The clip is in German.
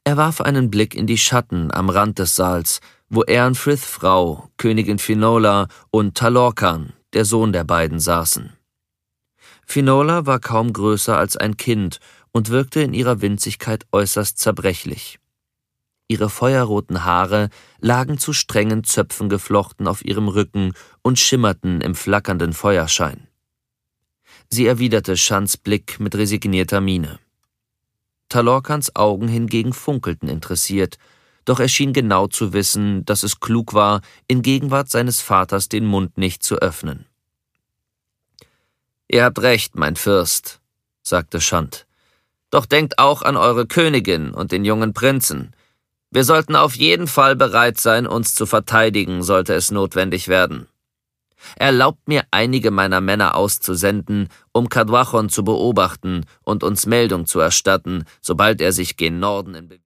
Er warf einen Blick in die Schatten am Rand des Saals, wo Eärnfriths Frau, Königin Finola, und Talorcan, der Sohn der beiden, saßen. Finola war kaum größer als ein Kind und wirkte in ihrer Winzigkeit äußerst zerbrechlich. Ihre feuerroten Haare lagen zu strengen Zöpfen geflochten auf ihrem Rücken und schimmerten im flackernden Feuerschein. Sie erwiderte Shans Blick mit resignierter Miene. Talorcans Augen hingegen funkelten interessiert, doch er schien genau zu wissen, dass es klug war, in Gegenwart seines Vaters den Mund nicht zu öffnen. »Ihr habt recht, mein Fürst«, sagte Shand. »Doch denkt auch an eure Königin und den jungen Prinzen. Wir sollten auf jeden Fall bereit sein, uns zu verteidigen, sollte es notwendig werden. Erlaubt mir, einige meiner Männer auszusenden, um Cadwachon zu beobachten und uns Meldung zu erstatten, sobald er sich gen Norden in